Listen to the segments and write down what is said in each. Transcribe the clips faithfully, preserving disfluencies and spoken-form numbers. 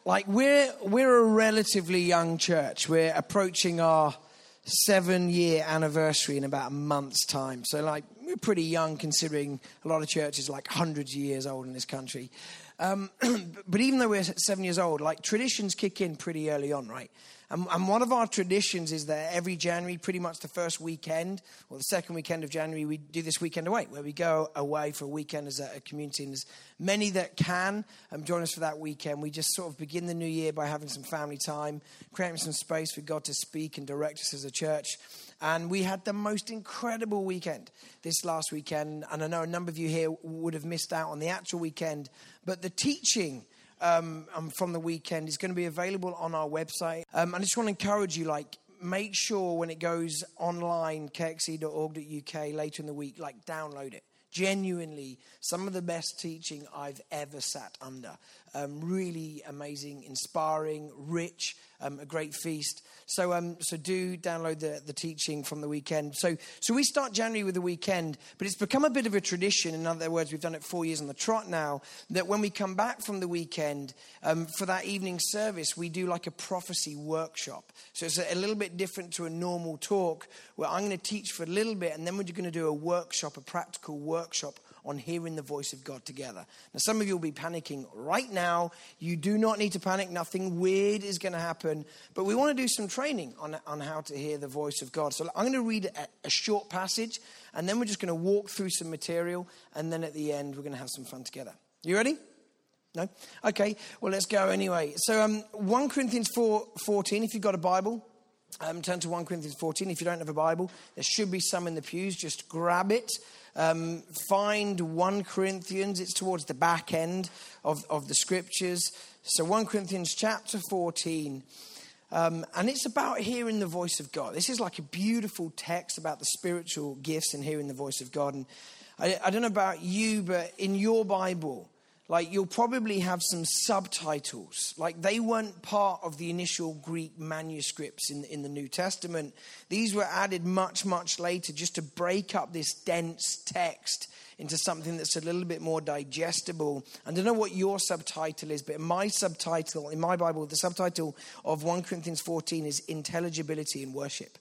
like we're we're a relatively young church. We're approaching our seven-year anniversary in about a month's time. So, like, we're pretty young considering a lot of churches are like hundreds of years old in this country. Um, but even though we're seven years old, like, traditions kick in pretty early on, right? And, and one of our traditions is that every January, pretty much the first weekend, or the second weekend of January, we do this weekend away, where we go away for a weekend as a, a community. And there's many that can um, join us for that weekend. We just sort of begin the new year by having some family time, creating some space for God to speak and direct us as a church. And we had the most incredible weekend this last weekend. And I know a number of you here would have missed out on the actual weekend. But the teaching um, um, from the weekend is going to be available on our website. Um, and I just want to encourage you, like, make sure when it goes online, k x e dot org dot u k later in the week, like, download it. Genuinely, some of the best teaching I've ever sat under. Um, really amazing, inspiring, rich, um, a great feast. So um, so do download the, the teaching from the weekend. So so we start January with the weekend, but it's become a bit of a tradition. In other words, we've done it four years on the trot now, that when we come back from the weekend, um, for that evening service, we do like a prophecy workshop. So it's a, a little bit different to a normal talk, where I'm going to teach for a little bit, and then we're going to do a workshop, a practical workshop on hearing the voice of God together. Now, some of you will be panicking right now. You do not need to panic. Nothing weird is going to happen. But we want to do some training on, on how to hear the voice of God. So I'm going to read a, a short passage, and then we're just going to walk through some material. And then at the end, we're going to have some fun together. You ready? No? Okay. Well, let's go anyway. So um, First Corinthians four fourteen, if you've got a Bible, um, turn to First Corinthians fourteen. If you don't have a Bible, there should be some in the pews. Just grab it. Um, find First Corinthians. It's towards the back end of, of the scriptures. So First Corinthians chapter fourteen. Um, and it's about hearing the voice of God. This is like a beautiful text about the spiritual gifts and hearing the voice of God. And I, I don't know about you, but in your Bible, like, you'll probably have some subtitles. Like, they weren't part of the initial Greek manuscripts in, in the New Testament. These were added much, much later just to break up this dense text into something that's a little bit more digestible. I don't know what your subtitle is, but in my subtitle, in my Bible, the subtitle of First Corinthians fourteen is Intelligibility in Worship.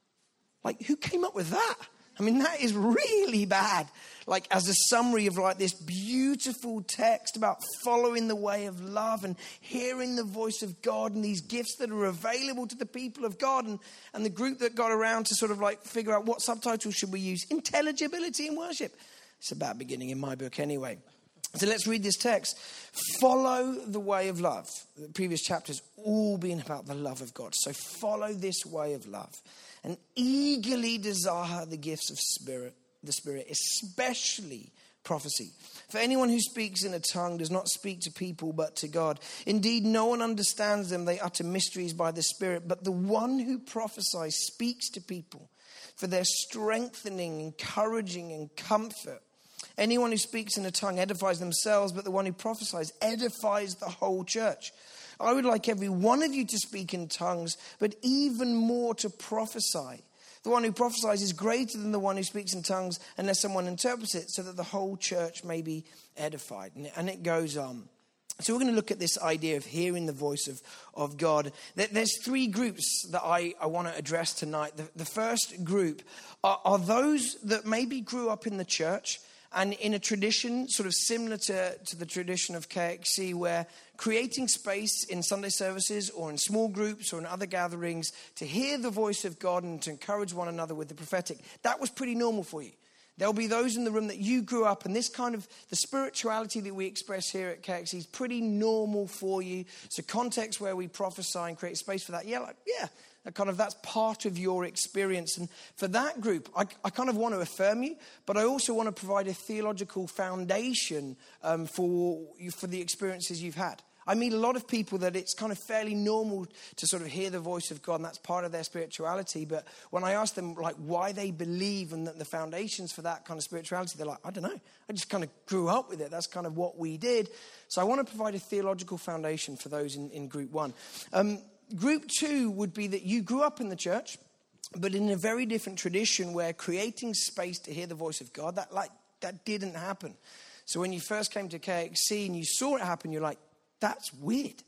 Like, who came up with that? I mean, that is really bad. Like, as a summary of like this beautiful text about following the way of love and hearing the voice of God and these gifts that are available to the people of God. And, and the group that got around to sort of like figure out what subtitles should we use. Intelligibility in worship. It's about beginning in my book anyway. So let's read this text. Follow the way of love. The previous chapters all been about the love of God. So follow this way of love. And eagerly desire the gifts of spirit, the Spirit, especially prophecy. For anyone who speaks in a tongue does not speak to people but to God. Indeed, no one understands them. They utter mysteries by the Spirit. But the one who prophesies speaks to people for their strengthening, encouraging, and comfort. Anyone who speaks in a tongue edifies themselves, but the one who prophesies edifies the whole church. I would like every one of you to speak in tongues, but even more to prophesy. The one who prophesies is greater than the one who speaks in tongues unless someone interprets it, so that the whole church may be edified. And it goes on. So we're going to look at this idea of hearing the voice of, of God. There's three groups that I, I want to address tonight. The, the first group are, are those that maybe grew up in the church and in a tradition sort of similar to, to the tradition of K X C, where creating space in Sunday services or in small groups or in other gatherings to hear the voice of God and to encourage one another with the prophetic, that was pretty normal for you. There'll be those in the room that you grew up, and this kind of, the spirituality that we express here at K X C is pretty normal for you. It's a context where we prophesy and create space for that. Yeah, like, yeah, that kind of, that's part of your experience. And for that group, I, I kind of want to affirm you, but I also want to provide a theological foundation um, for you, for the experiences you've had. I meet a lot of people that it's kind of fairly normal to sort of hear the voice of God, and that's part of their spirituality. But when I ask them like why they believe and the foundations for that kind of spirituality, they're like, I don't know. I just kind of grew up with it. That's kind of what we did. So I want to provide a theological foundation for those in, in group one. Um, group two would be that you grew up in the church, but in a very different tradition where creating space to hear the voice of God, that like that didn't happen. So when you first came to K X C and you saw it happen, you're like, that's weird.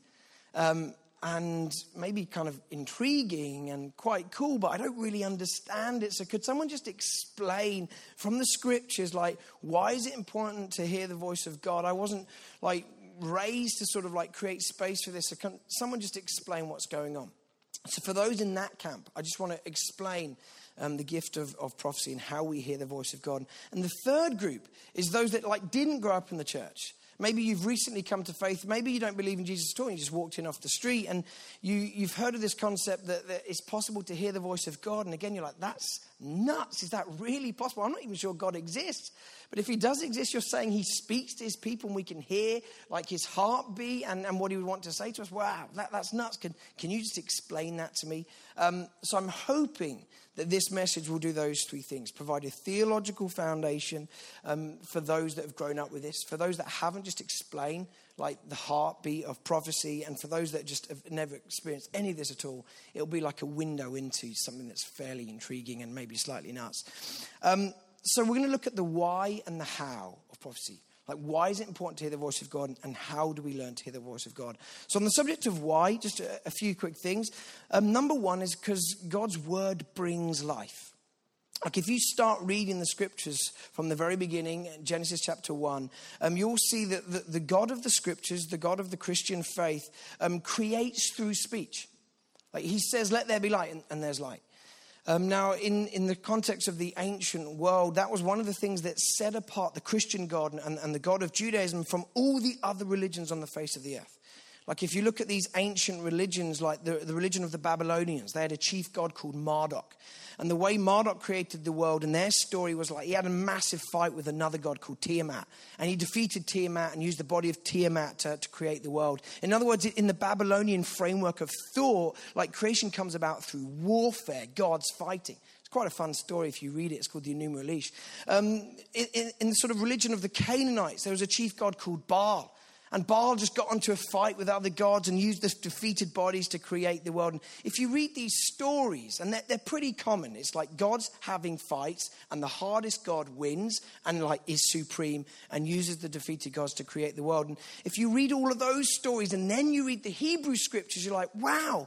Um, and maybe kind of intriguing and quite cool, but I don't really understand it. So could someone just explain from the scriptures, like, why is it important to hear the voice of God? I wasn't like raised to sort of like create space for this. So can someone just explain what's going on? So for those in that camp, I just want to explain um, the gift of, of prophecy and how we hear the voice of God. And the third group is those that like didn't grow up in the church. Maybe you've recently come to faith. Maybe you don't believe in Jesus at all. You just walked in off the street and you, you've heard of this concept that, that it's possible to hear the voice of God. And again, you're like, that's nuts. Is that really possible? I'm not even sure God exists. But if he does exist, you're saying he speaks to his people and we can hear like his heartbeat and, and what he would want to say to us. Wow, that, that's nuts. Can, can you just explain that to me? Um, so I'm hoping that this message will do those three things. Provide a theological foundation um, for those that have grown up with this. For those that haven't, just explain like the heartbeat of prophecy. And for those that just have never experienced any of this at all, it'll be like a window into something that's fairly intriguing and maybe slightly nuts. Um, so we're going to look at the why and the how of prophecy. Like, why is it important to hear the voice of God, and how do we learn to hear the voice of God? So on the subject of why, just a, a few quick things. Um, number one is because God's word brings life. Like, if you start reading the scriptures from the very beginning, Genesis chapter one, um, you'll see that the, the God of the scriptures, the God of the Christian faith, um, creates through speech. Like, he says, let there be light, and, and there's light. Um, now, in, in the context of the ancient world, that was one of the things that set apart the Christian God and, and the God of Judaism from all the other religions on the face of the earth. Like, if you look at these ancient religions, like the, the religion of the Babylonians, they had a chief god called Marduk. And the way Marduk created the world, and their story was like he had a massive fight with another god called Tiamat. And he defeated Tiamat and used the body of Tiamat to, to create the world. In other words, in the Babylonian framework of thought, like, creation comes about through warfare, gods fighting. It's quite a fun story if you read it. It's called the Enuma Elish. Um, in, in, in the sort of religion of the Canaanites, there was a chief god called Baal. And Baal just got into a fight with other gods and used the defeated bodies to create the world. And if you read these stories, and they're, they're pretty common, it's like God's having fights and the hardest god wins and like is supreme and uses the defeated gods to create the world. And if you read all of those stories and then you read the Hebrew scriptures, you're like, wow,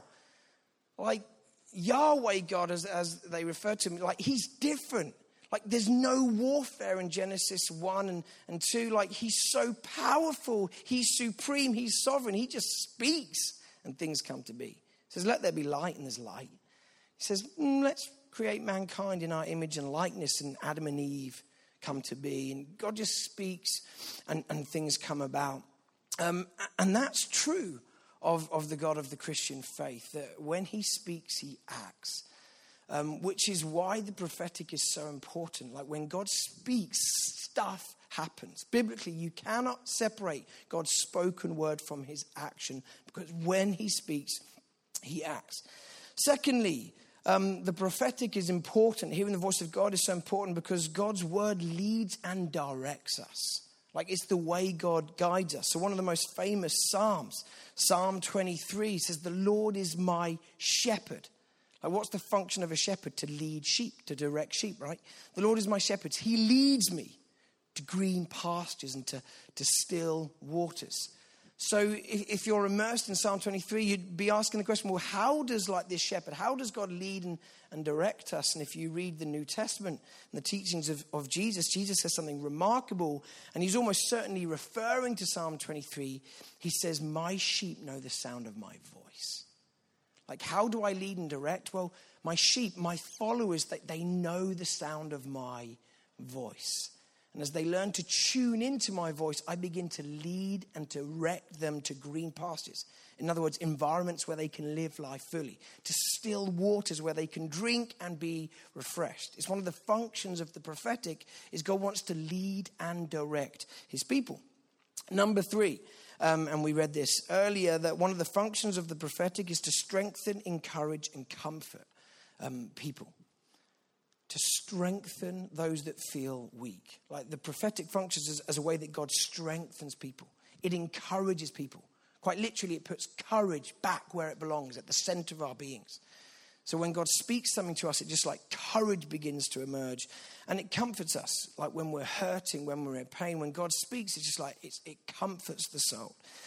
like Yahweh God, as, as they refer to him, like he's different. Like, there's no warfare in Genesis one and, and two. Like, he's so powerful. He's supreme. He's sovereign. He just speaks and things come to be. He says, let there be light, and there's light. He says, mm, let's create mankind in our image and likeness, and Adam and Eve come to be. And God just speaks and, and things come about. Um, and that's true of, of the God of the Christian faith, that when he speaks, he acts. Um, which is why the prophetic is so important. Like, when God speaks, stuff happens. Biblically, you cannot separate God's spoken word from his action, because when he speaks, he acts. Secondly, um, the prophetic is important. Hearing the voice of God is so important because God's word leads and directs us. Like, it's the way God guides us. So one of the most famous Psalms, Psalm twenty-three, says, the Lord is my shepherd. Like, what's the function of a shepherd? To lead sheep, to direct sheep, right? The Lord is my shepherd. He leads me to green pastures and to, to still waters. So if, if you're immersed in Psalm twenty-three, you'd be asking the question, well, how does like this shepherd, how does God lead and, and direct us? And if you read the New Testament and the teachings of, of Jesus, Jesus says something remarkable, and he's almost certainly referring to Psalm twenty-three. He says, my sheep know the sound of my voice. Like, how do I lead and direct? Well, my sheep, my followers, they, they know the sound of my voice. And as they learn to tune into my voice, I begin to lead and direct them to green pastures. In other words, environments where they can live life fully. To still waters where they can drink and be refreshed. It's one of the functions of the prophetic, is God wants to lead and direct his people. Number three, um, and we read this earlier, that one of the functions of the prophetic is to strengthen, encourage, and comfort um, people. To strengthen those that feel weak. Like, the prophetic functions as, as a way that God strengthens people. It encourages people. Quite literally, it puts courage back where it belongs, at the center of our beings. So when God speaks something to us, it just like courage begins to emerge. And it comforts us. Like, when we're hurting, when we're in pain, when God speaks, it's just like it's, it comforts the soul.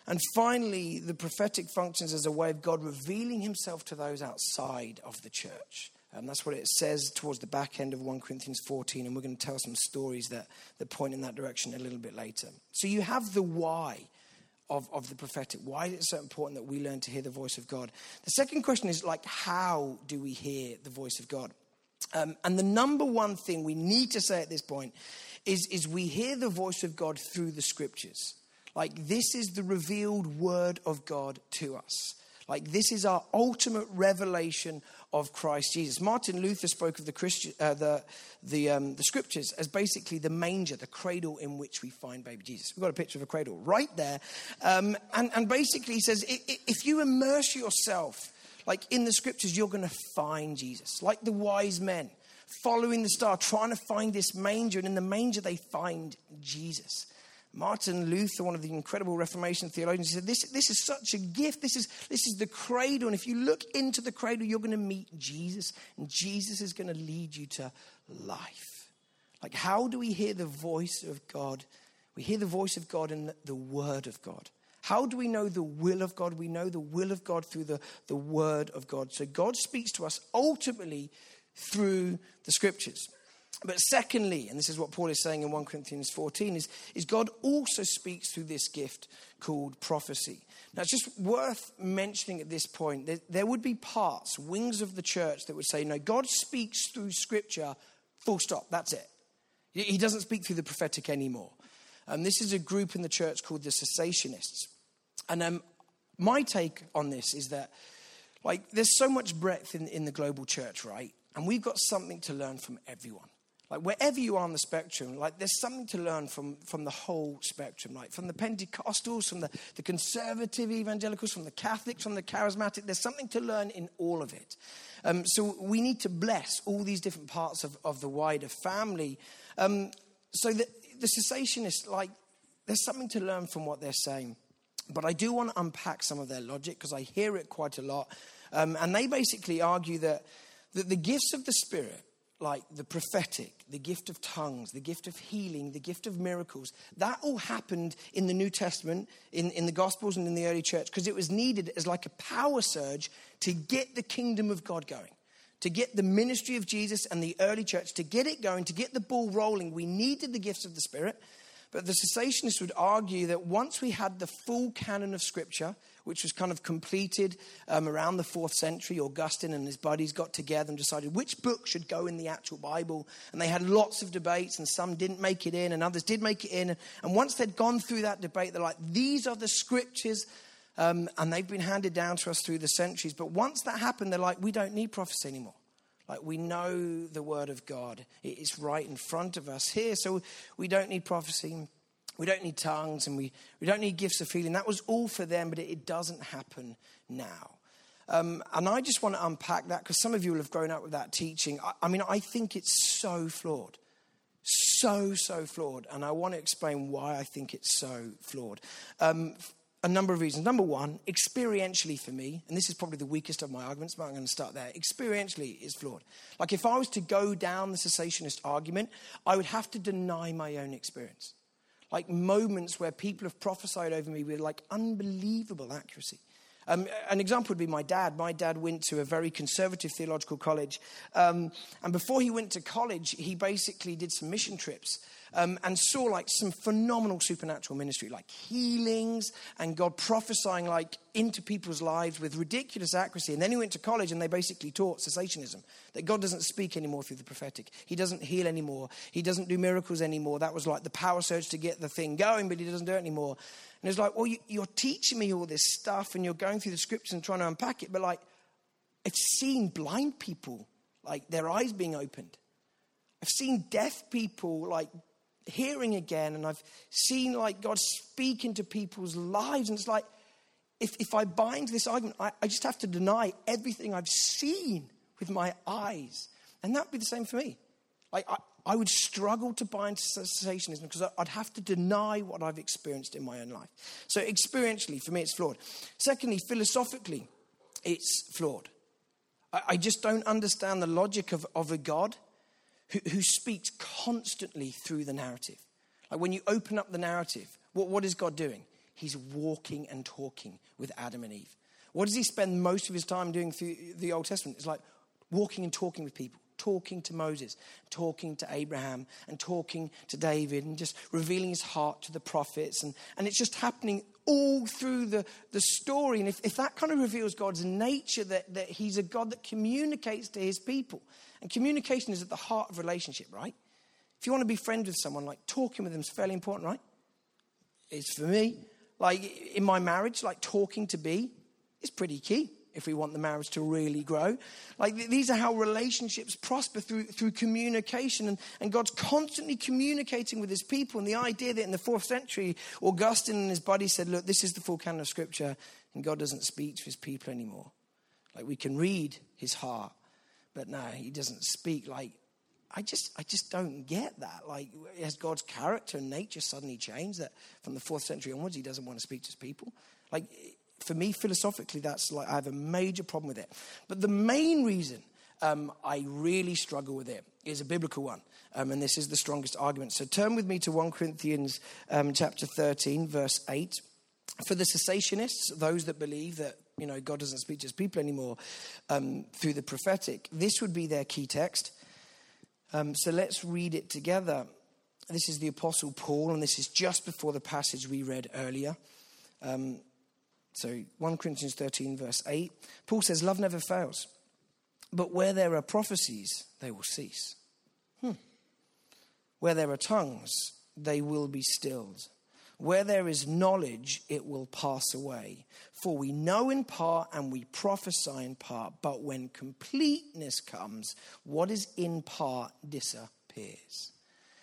And finally, the prophetic functions as a way of God revealing himself to those outside of the church. And that's what it says towards the back end of First Corinthians fourteen. And we're going to tell some stories that, that point in that direction a little bit later. So you have the why of, of the prophetic. Why is it so important that we learn to hear the voice of God? The second question is like, how do we hear the voice of God? Um, and the number one thing we need to say at this point is, is we hear the voice of God through the scriptures. Like, this is the revealed word of God to us. Like, this is our ultimate revelation of Christ Jesus. Martin Luther spoke of the Christian, uh, the the um, the scriptures as basically the manger, the cradle in which we find baby Jesus. We've got a picture of a cradle right there, um, and and basically he says, if you immerse yourself like in the scriptures, you're going to find Jesus, like the wise men following the star, trying to find this manger, and in the manger they find Jesus. Martin Luther, one of the incredible Reformation theologians, said, this, this is such a gift. This is, this is the cradle. And if you look into the cradle, you're going to meet Jesus. And Jesus is going to lead you to life. Like, how do we hear the voice of God? We hear the voice of God in the, the word of God. How do we know the will of God? We know the will of God through the, the word of God. So God speaks to us ultimately through the scriptures. But secondly, and this is what Paul is saying in First Corinthians fourteen, is, is God also speaks through this gift called prophecy. Now, it's just worth mentioning at this point that there would be parts, wings of the church that would say, no, God speaks through scripture, full stop, that's it. He doesn't speak through the prophetic anymore. Um, this is a group in the church called the cessationists. And um, my take on this is that, like, there's so much breadth in, in the global church, right? And we've got something to learn from everyone. Like, wherever you are on the spectrum, like, there's something to learn from, from the whole spectrum. Like, from the Pentecostals, from the, the conservative evangelicals, from the Catholics, from the charismatic. There's something to learn in all of it. Um, so we need to bless all these different parts of, of the wider family. Um, so the, the cessationists, like, there's something to learn from what they're saying. But I do want to unpack some of their logic because I hear it quite a lot. Um, and they basically argue that, that the gifts of the Spirit, like the prophetic, the gift of tongues, the gift of healing, the gift of miracles, that all happened in the New Testament, in, in the Gospels and in the early church, because it was needed as like a power surge to get the kingdom of God going, to get the ministry of Jesus and the early church, to get it going, to get the ball rolling. We needed the gifts of the Spirit. But the cessationists would argue that once we had the full canon of Scripture, which was kind of completed um, around the fourth century, Augustine and his buddies got together and decided which book should go in the actual Bible. And they had lots of debates, and some didn't make it in and others did make it in. And once they'd gone through that debate, they're like, these are the Scriptures, um, and they've been handed down to us through the centuries. But once that happened, they're like, we don't need prophecy anymore. Like, we know the word of God. It's right in front of us here. So we don't need prophecy. We don't need tongues, and we, we don't need gifts of healing. That was all for them, but it, it doesn't happen now. Um, and I just want to unpack that because some of you will have grown up with that teaching. I, I mean, I think it's so flawed. So, so flawed. And I want to explain why I think it's so flawed. Um, a number of reasons. Number one, experientially for me, and this is probably the weakest of my arguments, but I'm going to start there. Experientially is flawed. Like, if I was to go down the cessationist argument, I would have to deny my own experience. Like, moments where people have prophesied over me with like unbelievable accuracy. Um, an example would be my dad. My dad went to a very conservative theological college. Um, and before he went to college, he basically did some mission trips um, and saw like some phenomenal supernatural ministry, like healings and God prophesying like into people's lives with ridiculous accuracy. And then he went to college and they basically taught cessationism, that God doesn't speak anymore through the prophetic. He doesn't heal anymore. He doesn't do miracles anymore. That was like the power surge to get the thing going, but he doesn't do it anymore. And it's like, well, you, you're teaching me all this stuff and you're going through the scriptures and trying to unpack it. But like, I've seen blind people, like their eyes being opened. I've seen deaf people like hearing again. And I've seen like God speak into people's lives. And it's like, if, if I buy into this argument, I, I just have to deny everything I've seen with my eyes. And that would be the same for me. Like, I, I would struggle to buy into cessationism because I'd have to deny what I've experienced in my own life. So experientially, for me, it's flawed. Secondly, philosophically, it's flawed. I, I just don't understand the logic of, of a God who, who speaks constantly through the narrative. Like, when you open up the narrative, what, what is God doing? He's walking and talking with Adam and Eve. What does he spend most of his time doing through the Old Testament? It's like walking and talking with people, talking to Moses, talking to Abraham, and talking to David, and just revealing his heart to the prophets. And, and it's just happening all through the, the story. And if, if that kind of reveals God's nature, that, that he's a God that communicates to his people. And communication is at the heart of relationship, right? If you want to be friends with someone, like talking with them is fairly important, right? It's for me. Like in my marriage, like talking to be is pretty key if we want the marriage to really grow. Like these are how relationships prosper, through through communication. And, and God's constantly communicating with his people. And the idea that in the fourth century, Augustine and his buddy said, look, this is the full canon of scripture, and God doesn't speak to his people anymore. Like we can read his heart, but no, he doesn't speak. Like, I just I just don't get that. Like, has God's character and nature suddenly changed that from the fourth century onwards he doesn't want to speak to his people? Like, for me, philosophically, that's like, I have a major problem with it. But the main reason um, I really struggle with it is a biblical one. Um, and this is the strongest argument. So turn with me to First Corinthians um, chapter thirteen, verse eight. For the cessationists, those that believe that, you know, God doesn't speak to his people anymore um, through the prophetic, this would be their key text. Um, so let's read it together. This is the Apostle Paul, and this is just before the passage we read earlier. Um, so First Corinthians thirteen, verse eight. Paul says, love never fails, but where there are prophecies, they will cease. Hmm. Where there are tongues, they will be stilled. Where there is knowledge, it will pass away. For we know in part and we prophesy in part, but when completeness comes, what is in part disappears.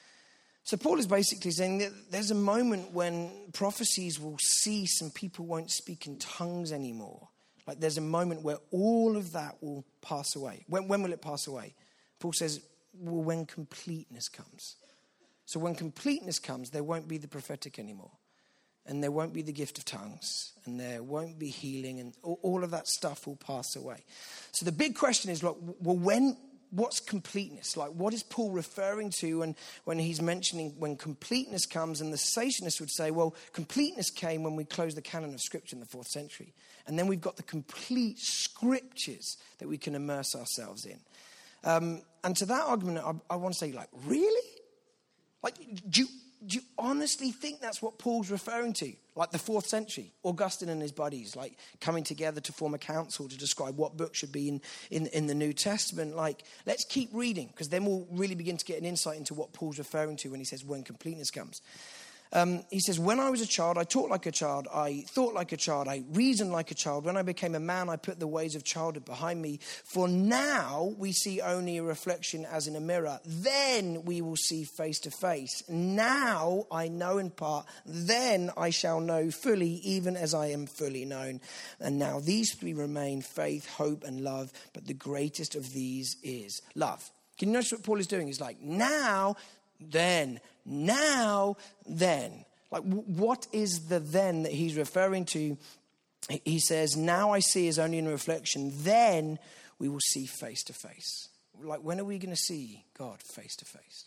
So Paul is basically saying that there's a moment when prophecies will cease and people won't speak in tongues anymore. Like there's a moment where all of that will pass away. When, when will it pass away? Paul says, well, when completeness comes. So when completeness comes, there won't be the prophetic anymore. And there won't be the gift of tongues. And there won't be healing. And all, all of that stuff will pass away. So the big question is, look, well, when, what's completeness? Like, what is Paul referring to when, when he's mentioning when completeness comes? And the cessationists would say, well, completeness came when we closed the canon of scripture in the fourth century. And then we've got the complete scriptures that we can immerse ourselves in. Um, and to that argument, I, I want to say, like, really? Like, do you, do you honestly think that's what Paul's referring to? Like the fourth century, Augustine and his buddies, like coming together to form a council to describe what book should be in, in, in the New Testament. Like, let's keep reading, because then we'll really begin to get an insight into what Paul's referring to when he says when completeness comes. Um, he says, when I was a child, I talked like a child. I thought like a child. I reasoned like a child. When I became a man, I put the ways of childhood behind me. For now we see only a reflection as in a mirror. Then we will see face to face. Now I know in part. Then I shall know fully, even as I am fully known. And now these three remain: faith, hope, and love. But the greatest of these is love. Can you notice what Paul is doing? He's like, now, then, now, then. Like, what is the then that he's referring to? He says, now I see is only in a reflection. Then we will see face to face. Like, when are we going to see God face to face?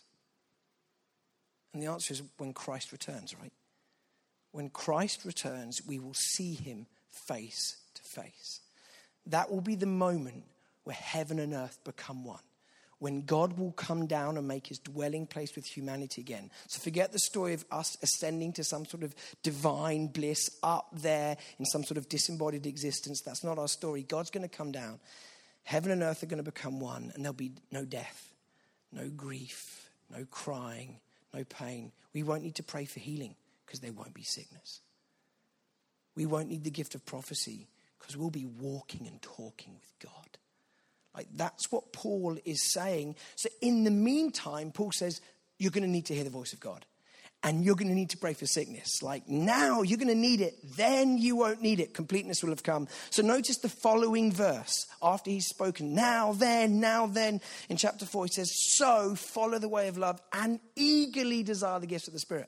And the answer is when Christ returns, right? When Christ returns, we will see him face to face. That will be the moment where heaven and earth become one. When God will come down and make his dwelling place with humanity again. So forget the story of us ascending to some sort of divine bliss up there in some sort of disembodied existence. That's not our story. God's going to come down. Heaven and earth are going to become one, and there'll be no death, no grief, no crying, no pain. We won't need to pray for healing because there won't be sickness. We won't need the gift of prophecy because we'll be walking and talking with God. Like, that's what Paul is saying. So in the meantime, Paul says, you're going to need to hear the voice of God. And you're going to need to pray for sickness. Like, now you're going to need it. Then you won't need it. Completeness will have come. So notice the following verse. After he's spoken, now then, now then. In chapter four, he says, so follow the way of love and eagerly desire the gifts of the Spirit.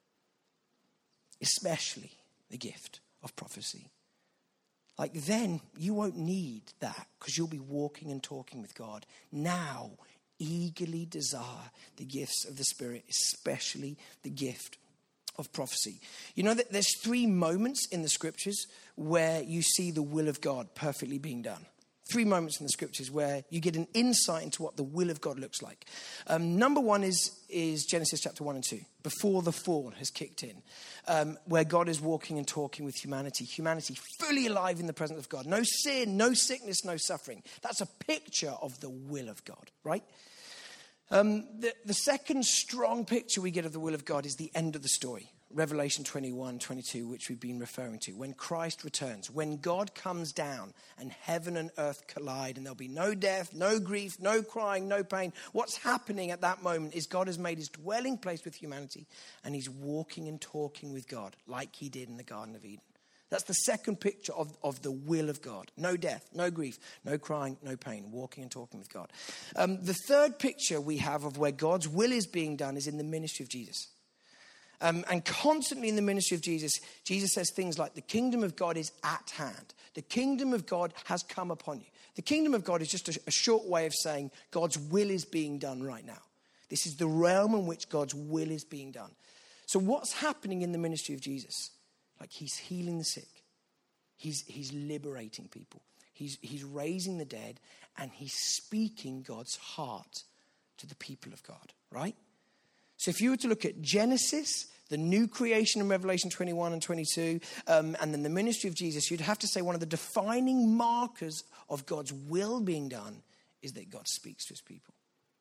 Especially the gift of prophecy. Like, then you won't need that because you'll be walking and talking with God. Now, eagerly desire the gifts of the Spirit, especially the gift of prophecy. You know that there's three moments in the scriptures where you see the will of God perfectly being done. Three moments in the scriptures where you get an insight into what the will of God looks like. Um, number one is, is Genesis chapter one and two, before the fall has kicked in, um, where God is walking and talking with humanity. Humanity fully alive in the presence of God. No sin, no sickness, no suffering. That's a picture of the will of God, right? Um, the, the second strong picture we get of the will of God is the end of the story. Revelation twenty-one, twenty-two, which we've been referring to. When Christ returns, when God comes down and heaven and earth collide and there'll be no death, no grief, no crying, no pain. What's happening at that moment is God has made his dwelling place with humanity and he's walking and talking with God like he did in the Garden of Eden. That's the second picture of, of the will of God. No death, no grief, no crying, no pain, walking and talking with God. Um, the third picture we have of where God's will is being done is in the ministry of Jesus. Um, and constantly in the ministry of Jesus, Jesus says things like the kingdom of God is at hand. The kingdom of God has come upon you. The kingdom of God is just a, a short way of saying God's will is being done right now. This is the realm in which God's will is being done. So what's happening in the ministry of Jesus? Like he's healing the sick. He's, he's liberating people. He's, he's raising the dead and he's speaking God's heart to the people of God, right? So if you were to look at Genesis, the new creation in Revelation twenty-one and twenty-two, um, and then the ministry of Jesus, you'd have to say one of the defining markers of God's will being done is that God speaks to his people.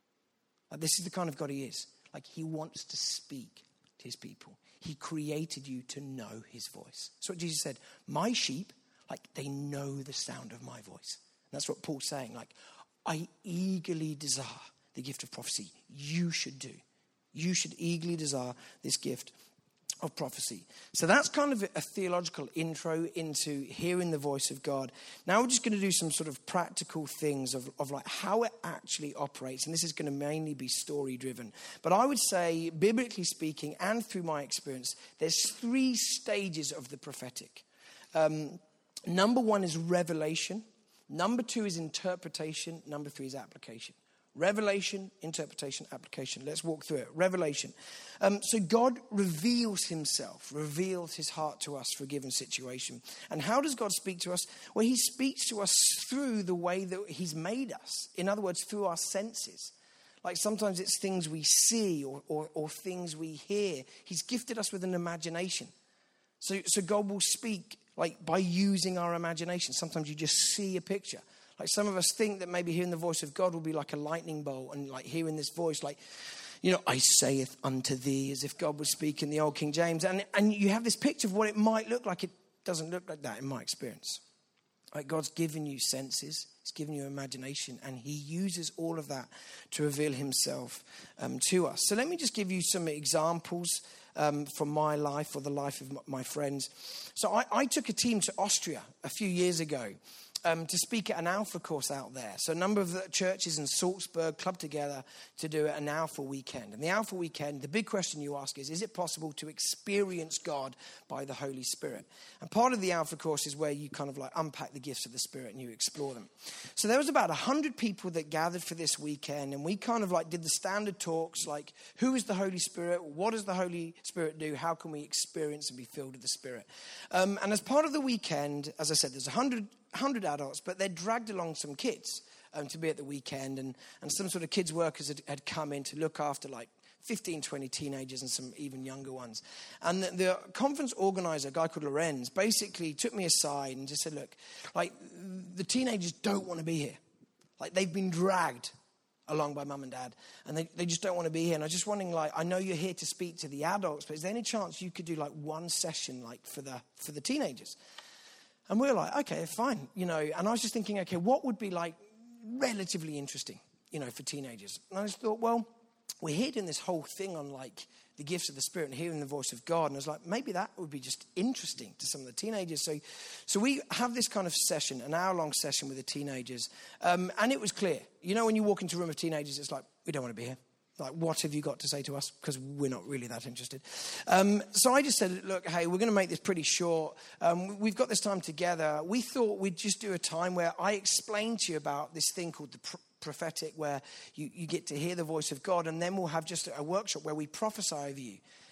Like this is the kind of God he is. Like he wants to speak to his people. He created you to know his voice. That's what Jesus said. My sheep, like they know the sound of my voice. And that's what Paul's saying. Like, I eagerly desire the gift of prophecy. You should do. You should eagerly desire this gift of prophecy. So that's kind of a theological intro into hearing the voice of God. Now we're just going to do some sort of practical things of, of like how it actually operates. And this is going to mainly be story driven. But I would say, biblically speaking, and through my experience, there's three stages of the prophetic. Um, number one is revelation. Number two is interpretation. Number three is application. Revelation, interpretation, application. Let's walk through it. Revelation. Um, so God reveals himself, reveals his heart to us for a given situation. And how does God speak to us? Well, he speaks to us through the way that he's made us. In other words, through our senses. Like sometimes it's things we see or, or, or things we hear. He's gifted us with an imagination. So, so God will speak like by using our imagination. Sometimes you just see a picture. Like some of us think that maybe hearing the voice of God will be like a lightning bolt and like hearing this voice like, you know, I saith unto thee, as if God was speaking the old King James. And, and you have this picture of what it might look like. It doesn't look like that in my experience. Like God's given you senses. He's given you imagination. And he uses all of that to reveal himself um, to us. So let me just give you some examples um, from my life or the life of my friends. So I, I took a team to Austria a few years ago. Um, to speak at an Alpha course out there. So a number of the churches in Salzburg clubbed together to do an Alpha weekend. And the Alpha weekend, the big question you ask is, is it possible to experience God by the Holy Spirit? And part of the Alpha course is where you kind of like unpack the gifts of the Spirit and you explore them. So there was about one hundred people that gathered for this weekend. And we kind of like did the standard talks like, who is the Holy Spirit? What does the Holy Spirit do? How can we experience and be filled with the Spirit? Um, and as part of the weekend, as I said, there's one hundred one hundred adults, but they dragged along some kids um, to be at the weekend. And, and some sort of kids workers had, had come in to look after like fifteen, twenty teenagers and some even younger ones. And the, the conference organizer, a guy called Lorenz, basically took me aside and just said, look, like the teenagers don't want to be here. Like they've been dragged along by mum and dad and they, they just don't want to be here. And I was just wondering, like, I know you're here to speak to the adults, but is there any chance you could do like one session like for the for the teenagers? And we were like, okay, fine, you know. And I was just thinking, okay, what would be like relatively interesting, you know, for teenagers? And I just thought, well, we're here doing this whole thing on like the gifts of the Spirit and hearing the voice of God. And I was like, maybe that would be just interesting to some of the teenagers. So, so we have this kind of session, an hour-long session with the teenagers. Um, and it was clear, you know, when you walk into a room of teenagers, it's like, we don't want to be here. Like, what have you got to say to us? Because we're not really that interested. Um, so I just said, look, hey, we're going to make this pretty short. Um, we've got this time together. We thought we'd just do a time where I explain to you about this thing called the pr- prophetic, where you, you get to hear the voice of God. And then we'll have just a workshop where we prophesy over you.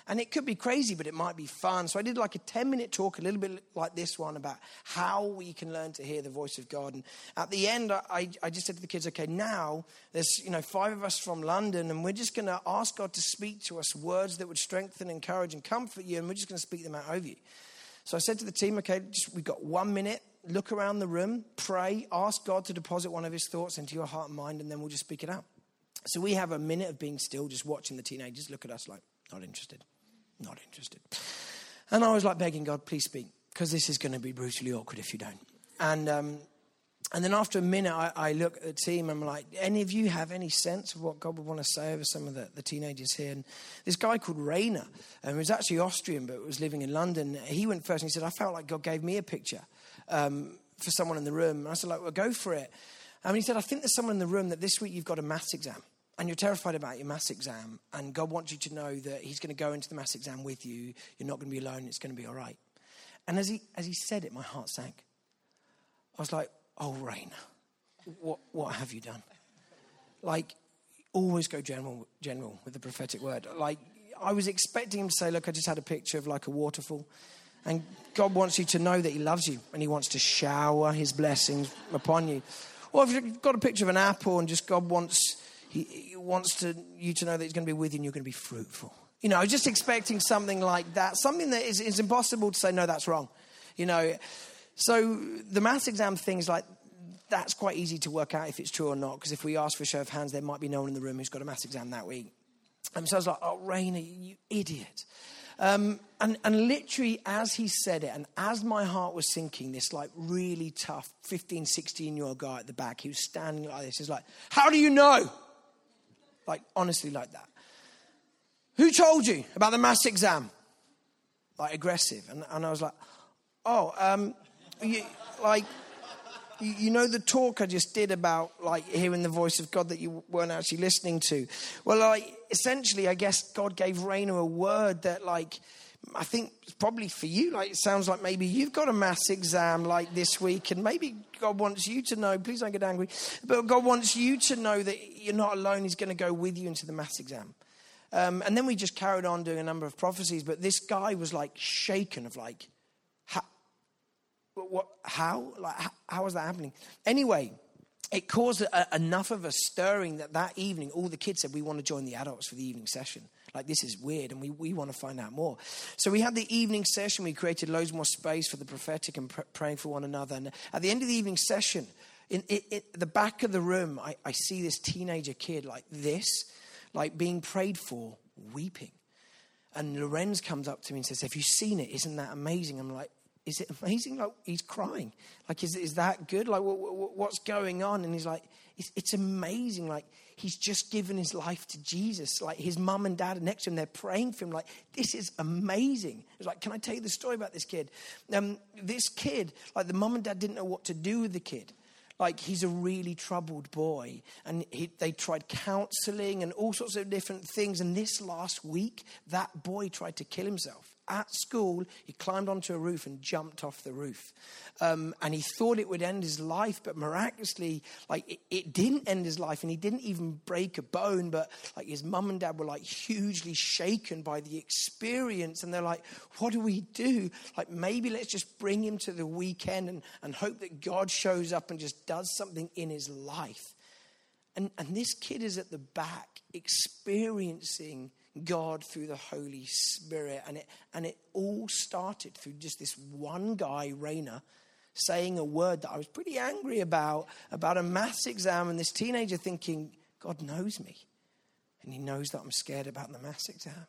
And it could be crazy, but it might be fun. So I did like a ten minute talk, a little bit like this one, about how we can learn to hear the voice of God. And at the end, I, I just said to the kids, okay, now there's, you know, five of us from London, and we're just going to ask God to speak to us words that would strengthen, encourage, and comfort you. And we're just going to speak them out over you. So I said to the team, okay, just, we've got one minute. Look around the room, pray, ask God to deposit one of his thoughts into your heart and mind, and then we'll just speak it out. So we have a minute of being still, just watching the teenagers look at us like, not interested, not interested. And I was like begging God, please speak, because this is going to be brutally awkward if you don't. And um, and then after a minute, I, I look at the team and I'm like, any of you have any sense of what God would want to say over some of the, the teenagers here? And this guy called Rainer, um, who was actually Austrian but was living in London, he went first and he said, I felt like God gave me a picture um, for someone in the room. And I said, like, well, go for it. And he said, I think there's someone in the room that this week you've got a maths exam. And you're terrified about your maths exam. And God wants you to know that he's going to go into the maths exam with you. You're not going to be alone. It's going to be all right. And as he as he said it, my heart sank. I was like, oh, Rainer, what what have you done? Like, always go general, general with the prophetic word. Like, I was expecting him to say, look, I just had a picture of like a waterfall. And God wants you to know that he loves you. And he wants to shower his blessings upon you. Or if you've got a picture of an apple and just God wants... He, he wants to, you to know that he's going to be with you and you're going to be fruitful. You know, I was just expecting something like that. Something that is, is impossible to say, no, that's wrong. You know, so the maths exam things like, that's quite easy to work out if it's true or not. Because if we ask for a show of hands, there might be no one in the room who's got a maths exam that week. And so I was like, oh, Rainer, you idiot. Um, and, and literally as he said it, and as my heart was sinking, this like really tough fifteen, sixteen-year-old guy at the back, he was standing like this. He's like, how do you know? Like, honestly, like that. Who told you about the maths exam? Like, aggressive. And, and I was like, oh, um, you, like, you, you know the talk I just did about, like, hearing the voice of God that you weren't actually listening to? Well, like, essentially, I guess God gave Rainer a word that, like, I think probably for you, like, it sounds like maybe you've got a maths exam, like, this week, and maybe God wants you to know, please don't get angry, but God wants you to know that you're not alone. He's going to go with you into the maths exam. Um, and then we just carried on doing a number of prophecies, but this guy was, like, shaken of, like, how, what, how? Like, how, how is that happening? Anyway, it caused a, enough of a stirring that that evening, all the kids said, we want to join the adults for the evening session. Like, this is weird, and we, we want to find out more. So we had the evening session. We created loads more space for the prophetic and pr- praying for one another. And at the end of the evening session, in, in, in the back of the room, I, I see this teenager kid like this, like being prayed for, weeping. And Lorenz comes up to me and says, have you seen it? Isn't that amazing? I'm like, is it amazing? Like, he's crying. Like, is, is that good? Like, what, what, what's going on? And he's like, it's, it's amazing. Like, he's just given his life to Jesus. Like, his mum and dad are next to him. They're praying for him. Like, this is amazing. It's like, can I tell you the story about this kid? Um, this kid, like, the mum and dad didn't know what to do with the kid. Like, he's a really troubled boy. And he, they tried counseling and all sorts of different things. And this last week, that boy tried to kill himself. At school, he climbed onto a roof and jumped off the roof. Um, and he thought it would end his life, but miraculously, like, it, it didn't end his life. And he didn't even break a bone, but like his mum and dad were like hugely shaken by the experience. And they're like, what do we do? Like, maybe let's just bring him to the weekend and, and hope that God shows up and just does something in his life. And, and this kid is at the back experiencing God through the Holy Spirit. And it and it all started through just this one guy, Rainer, saying a word that I was pretty angry about, about a maths exam, and this teenager thinking, God knows me. And he knows that I'm scared about the maths exam.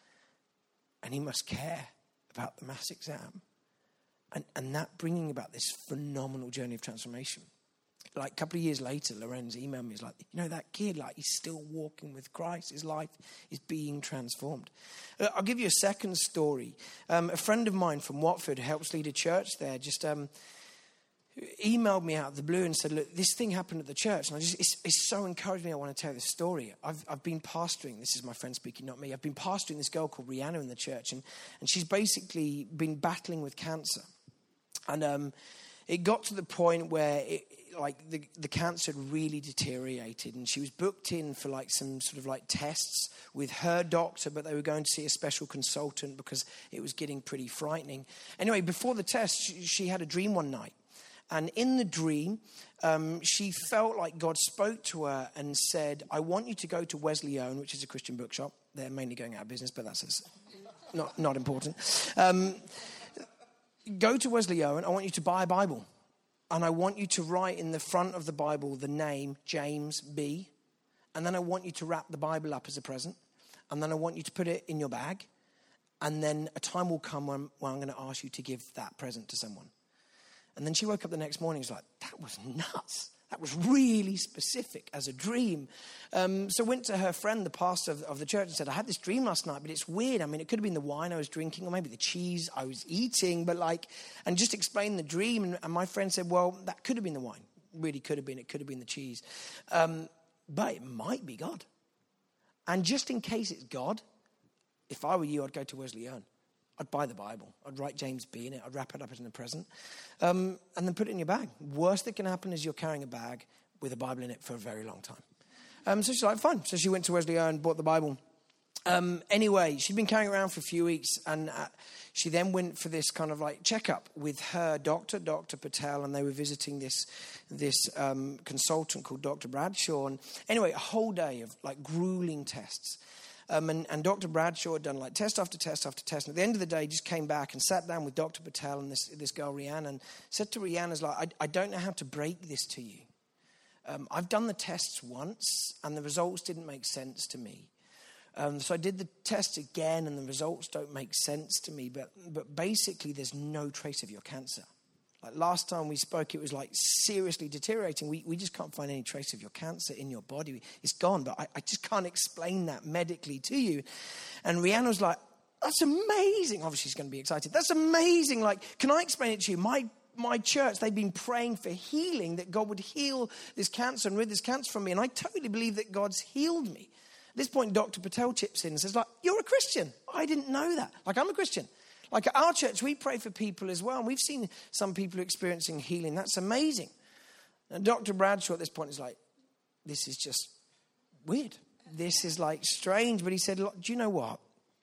And he must care about the maths exam. And, and that bringing about this phenomenal journey of transformation. Like, a couple of years later, Lorenz emailed me. He's like, you know, that kid, like, he's still walking with Christ. His life is being transformed. Uh, I'll give you a second story. Um, a friend of mine from Watford who helps lead a church there just um, emailed me out of the blue and said, look, this thing happened at the church. And I just, it's, it's so encouraged me. I want to tell this story. I've, I've been pastoring. This is my friend speaking, not me. I've been pastoring this girl called Rihanna in the church. And, and she's basically been battling with cancer. And um, it got to the point where it, like the, the cancer had really deteriorated, and she was booked in for like some sort of like tests with her doctor, but they were going to see a special consultant because it was getting pretty frightening. Anyway, before the test, she, she had a dream one night. And in the dream, um, she felt like God spoke to her and said, I want you to go to Wesleyan, which is a Christian bookshop. They're mainly going out of business, but that's not, not important. Um, go to Wesleyan. I want you to buy a Bible. And I want you to write in the front of the Bible the name James B. And then I want you to wrap the Bible up as a present. And then I want you to put it in your bag. And then a time will come when, when I'm going to ask you to give that present to someone. And then she woke up the next morning and was like, that was nuts. That was really specific as a dream. Um, so went to her friend, the pastor of, of the church, and said, I had this dream last night, but it's weird. I mean, it could have been the wine I was drinking or maybe the cheese I was eating, but like, and just explain the dream. And, and my friend said, well, that could have been the wine. Really could have been. It could have been the cheese. Um, but it might be God. And just in case it's God, if I were you, I'd go to Wesleyan. I'd buy the Bible. I'd write James B in it. I'd wrap it up as in a present. Um, and then put it in your bag. Worst that can happen is you're carrying a bag with a Bible in it for a very long time. Um, so she's like, fine. So she went to Wesleyan and bought the Bible. Um, anyway, she'd been carrying it around for a few weeks. And uh, she then went for this kind of like checkup with her doctor, Doctor Patel. And they were visiting this, this um, consultant called Doctor Bradshaw. And anyway, a whole day of like grueling tests. Um, and, and Doctor Bradshaw had done like test after test after test. And at the end of the day, he just came back and sat down with Doctor Patel and this, this girl, Rihanna, and said to Rihanna, like, I, I don't know how to break this to you. Um, I've done the tests once, and the results didn't make sense to me. Um, so I did the tests again, and the results don't make sense to me. But, but basically, there's no trace of your cancer. Like last time we spoke, it was like seriously deteriorating. We we just can't find any trace of your cancer in your body. It's gone, but I, I just can't explain that medically to you. And Rihanna was like, that's amazing. Obviously, she's going to be excited. That's amazing. Like, can I explain it to you? My my church, they've been praying for healing, that God would heal this cancer and rid this cancer from me. And I totally believe that God's healed me. At this point, Doctor Patel chips in and says, like, you're a Christian. I didn't know that. Like, I'm a Christian. Like at our church, we pray for people as well. And we've seen some people experiencing healing. That's amazing. And Doctor Bradshaw at this point is like, this is just weird. This is like strange. But he said, look, do you know what?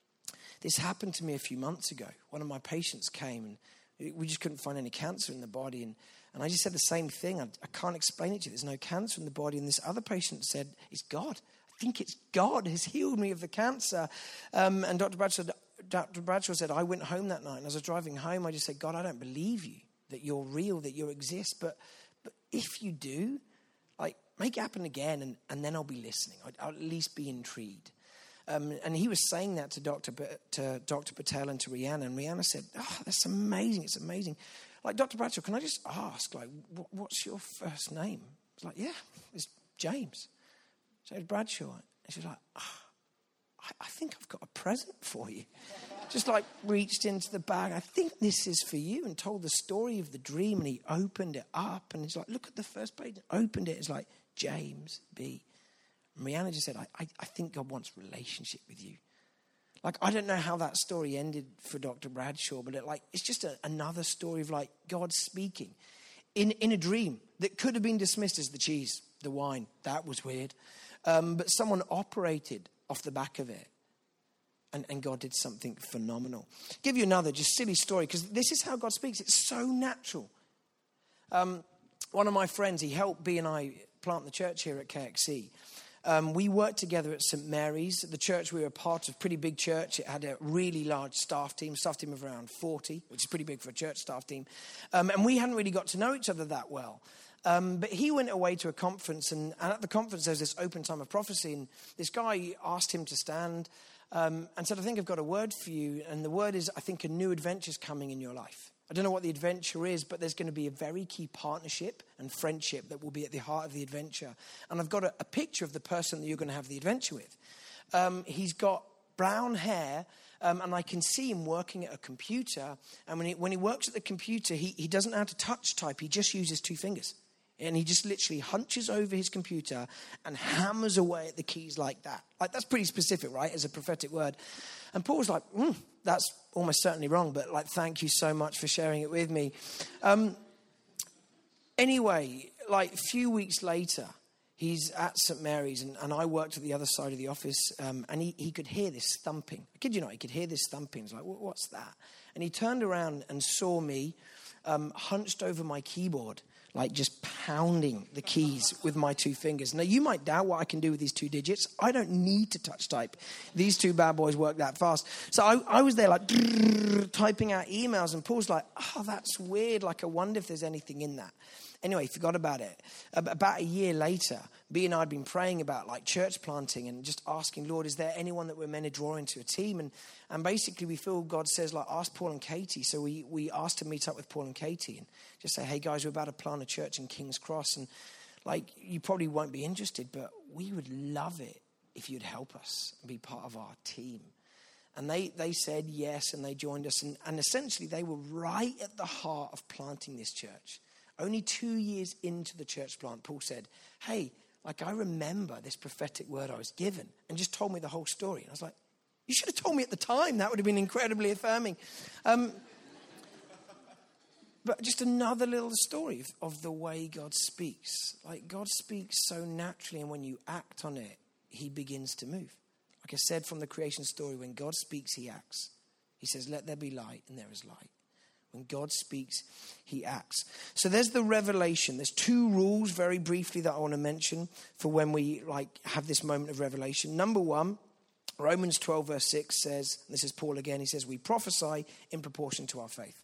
This happened to me a few months ago. One of my patients came and we just couldn't find any cancer in the body. And, and I just said the same thing. I, I can't explain it to you. There's no cancer in the body. And this other patient said, it's God. I think it's God has healed me of the cancer. Um, and Doctor Bradshaw said, Doctor Bradshaw said, I went home that night, and as I was driving home, I just said, God, I don't believe you, that you're real, that you exist. But but if you do, like, make it happen again, and, and then I'll be listening. I'll, I'll at least be intrigued. Um, and he was saying that to Doctor P- to Doctor Patel and to Rihanna, and Rihanna said, oh, that's amazing, it's amazing. Like, Doctor Bradshaw, can I just ask, like, what, what's your first name? It's like, yeah, it's James. So it's Bradshaw. And she's like, oh, I think I've got a present for you. Just like reached into the bag. I think this is for you, and told the story of the dream. And he opened it up and he's like, look at the first page. Opened it. It's like, James B. And Rihanna just said, I, I, I think God wants relationship with you. Like, I don't know how that story ended for Doctor Bradshaw, but it, like, it's just a, another story of like God speaking in, in a dream that could have been dismissed as the cheese, the wine. That was weird. Um, but someone operated off the back of it. And, and God did something phenomenal. Give you another just silly story, because this is how God speaks. It's so natural. Um, one of my friends, he helped B and I plant the church here at K X C. Um, we worked together at Saint Mary's. The church we were a part of, pretty big church. It had a really large staff team, staff team of around forty, which is pretty big for a church staff team. Um, and we hadn't really got to know each other that well. Um, but he went away to a conference, and, and at the conference there was this open time of prophecy, and this guy asked him to stand um, and said, I think I've got a word for you, and the word is, I think a new adventure's coming in your life. I don't know what the adventure is, but there's going to be a very key partnership and friendship that will be at the heart of the adventure. And I've got a, a picture of the person that you're going to have the adventure with. Um, he's got brown hair, um, and I can see him working at a computer. And when he, when he works at the computer, he, he doesn't know how to touch type. He just uses two fingers. And he just literally hunches over his computer and hammers away at the keys like that. Like, that's pretty specific, right, as a prophetic word. And Paul was like, mm, that's almost certainly wrong, but like, thank you so much for sharing it with me. Um, anyway, like a few weeks later, he's at Saint Mary's, and, and I worked at the other side of the office, um, and he, he could hear this thumping. I kid you not, he could hear this thumping. He's like, what's that? And he turned around and saw me um, hunched over my keyboard, like just pounding the keys with my two fingers. Now, you might doubt what I can do with these two digits. I don't need to touch type. These two bad boys work that fast. So I, I was there like typing out emails, and Paul's like, oh, that's weird. Like, I wonder if there's anything in that. Anyway, forgot about it. About a year later, B and I had been praying about like church planting and just asking, Lord, is there anyone that we're meant to draw into a team? And and basically we feel God says, like, ask Paul and Katie. So we, we asked to meet up with Paul and Katie and just say, hey guys, we're about to plant a church in King's Cross. And like, you probably won't be interested, but we would love it if you'd help us and be part of our team. And they, they said yes, and they joined us. And, and essentially they were right at the heart of planting this church. Only two years into the church plant, Paul said, hey, like, I remember this prophetic word I was given, and just told me the whole story. And I was like, you should have told me at the time. That would have been incredibly affirming. Um, but just another little story of, of the way God speaks. Like, God speaks so naturally, and when you act on it, he begins to move. Like I said from the creation story, when God speaks, he acts. He says, let there be light, and there is light. When God speaks, he acts. So there's the revelation. There's two rules very briefly that I want to mention for when we like have this moment of revelation. Number one, Romans twelve verse six says, this is Paul again, he says, we prophesy in proportion to our faith.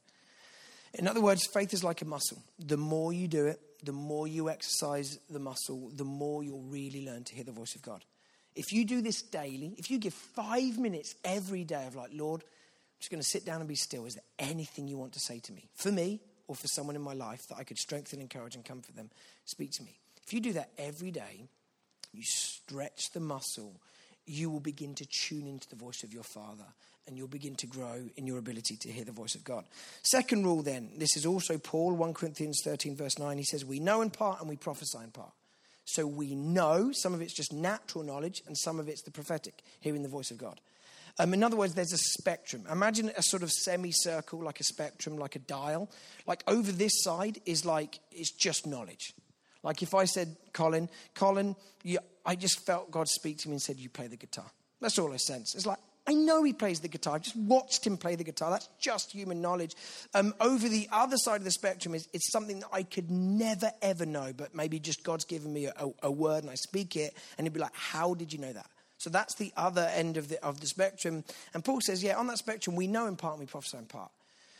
In other words, faith is like a muscle. The more you do it, the more you exercise the muscle, the more you'll really learn to hear the voice of God. If you do this daily, if you give five minutes every day of like, Lord, I'm just going to sit down and be still. Is there anything you want to say to me? For me or for someone in my life that I could strengthen, encourage, and comfort them? Speak to me. If you do that every day, you stretch the muscle, you will begin to tune into the voice of your Father, and you'll begin to grow in your ability to hear the voice of God. Second rule then, this is also Paul, First Corinthians thirteen verse nine. He says, we know in part and we prophesy in part. So we know, some of it's just natural knowledge, and some of it's the prophetic, hearing the voice of God. Um, in other words, there's a spectrum. Imagine a sort of semicircle, like a spectrum, like a dial. Like over this side is like, it's just knowledge. Like if I said, Colin, Colin, you, I just felt God speak to me and said, you play the guitar. That's all I sense. It's like, I know he plays the guitar. I've just watched him play the guitar. That's just human knowledge. Um, over the other side of the spectrum is it's something that I could never, ever know, but maybe just God's given me a, a, a word and I speak it, and he'd be like, how did you know that? So that's the other end of the of the spectrum. And Paul says, yeah, on that spectrum, we know in part and we prophesy in part.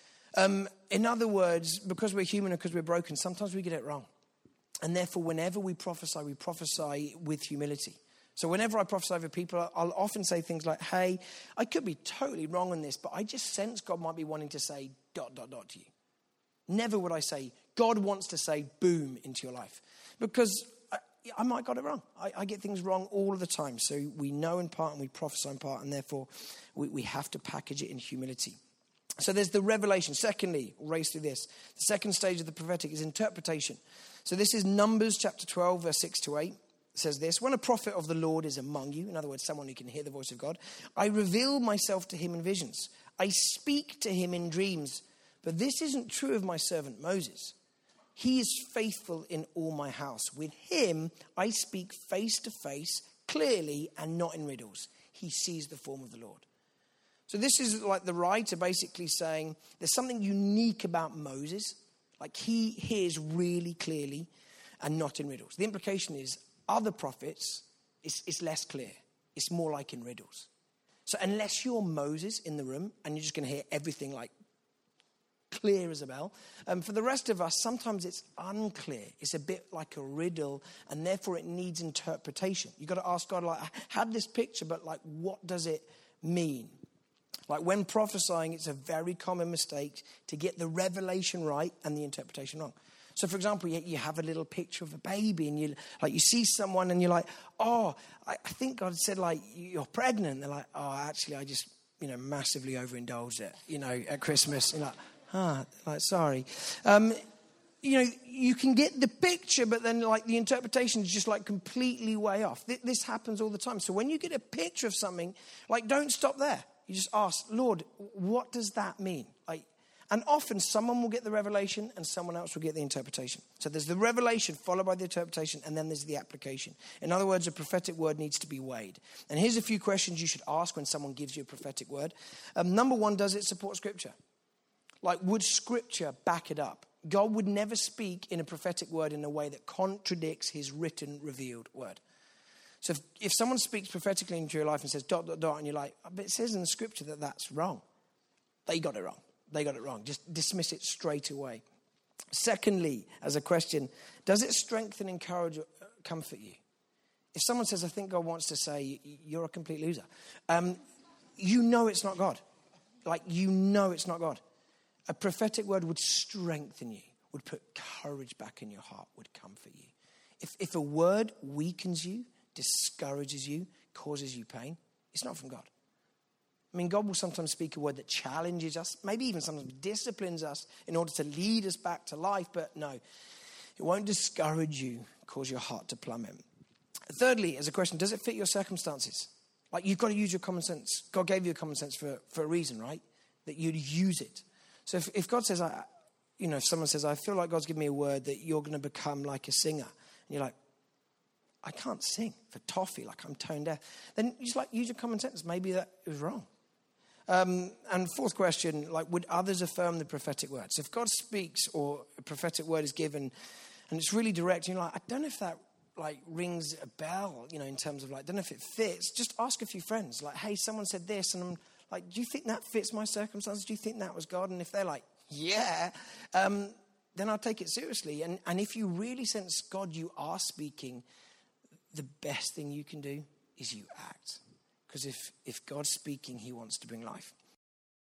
Um, in other words, because we're human and because we're broken, sometimes we get it wrong. And therefore, whenever we prophesy, we prophesy with humility. So whenever I prophesy over people, I'll often say things like, hey, I could be totally wrong on this, but I just sense God might be wanting to say dot, dot, dot to you. Never would I say, God wants to say boom into your life. Because I, I might got it wrong. I, I get things wrong all of the time. So we know in part and we prophesy in part, and therefore we, we have to package it in humility. So there's the revelation. Secondly, we'll race through this. The second stage of the prophetic is interpretation. So this is Numbers chapter twelve, verse six to eight. It says this, when a prophet of the Lord is among you, in other words, someone who can hear the voice of God, I reveal myself to him in visions. I speak to him in dreams. But this isn't true of my servant Moses. He is faithful in all my house. With him, I speak face to face, clearly, and not in riddles. He sees the form of the Lord. So this is like the writer basically saying there's something unique about Moses. Like he hears really clearly and not in riddles. The implication is other prophets, it's, it's less clear. It's more like in riddles. So unless you're Moses in the room and you're just going to hear everything like clear as a bell, um, for the rest of us, sometimes it's unclear. It's a bit like a riddle, and therefore it needs interpretation. You've got to ask God, like, I had this picture, but like, what does it mean? Like when prophesying, it's a very common mistake to get the revelation right and the interpretation wrong. So, for example, you, you have a little picture of a baby, and you like you see someone, and you're like, "Oh, I, I think God said like you're pregnant." They're like, "Oh, actually, I just you know massively overindulged it, you know, at Christmas." And you're like, "Ah, like sorry." Um, you know, you can get the picture, but then like the interpretation is just like completely way off. Th- this happens all the time. So when you get a picture of something, like don't stop there. You just ask, Lord, what does that mean? Like, And often someone will get the revelation and someone else will get the interpretation. So there's the revelation followed by the interpretation, and then there's the application. In other words, a prophetic word needs to be weighed. And here's a few questions you should ask when someone gives you a prophetic word. Um, number one, does it support Scripture? Like, would Scripture back it up? God would never speak in a prophetic word in a way that contradicts his written, revealed word. So if, if someone speaks prophetically into your life and says dot, dot, dot, and you're like, but it says in the Scripture that that's wrong. They got it wrong. They got it wrong. Just dismiss it straight away. Secondly, as a question, does it strengthen, encourage, or comfort you? If someone says, I think God wants to say, you're a complete loser, um, you know it's not God. Like, you know it's not God. A prophetic word would strengthen you, would put courage back in your heart, would comfort you. If, if a word weakens you, discourages you, causes you pain, it's not from God. I mean, God will sometimes speak a word that challenges us, maybe even sometimes disciplines us in order to lead us back to life. But no, it won't discourage you, cause your heart to plummet. Thirdly, as a question, does it fit your circumstances? Like, you've got to use your common sense. God gave you a common sense for, for a reason, right? That you'd use it. So if, if God says, I, you know, if someone says, I feel like God's given me a word that you're going to become like a singer. And you're like, I can't sing for toffee, like I'm tone deaf. Then you just like use your common sense. Maybe that was wrong. Um, and fourth question, like, would others affirm the prophetic word? So if God speaks or a prophetic word is given and it's really direct, and you're like, I don't know if that like rings a bell, you know, in terms of like, I don't know if it fits. Just ask a few friends, like, hey, someone said this, and I'm like, do you think that fits my circumstances? Do you think that was God? And if they're like, yeah, um, then I'll take it seriously. And, and if you really sense God, you are speaking, the best thing you can do is you act. Because if, if God's speaking, he wants to bring life.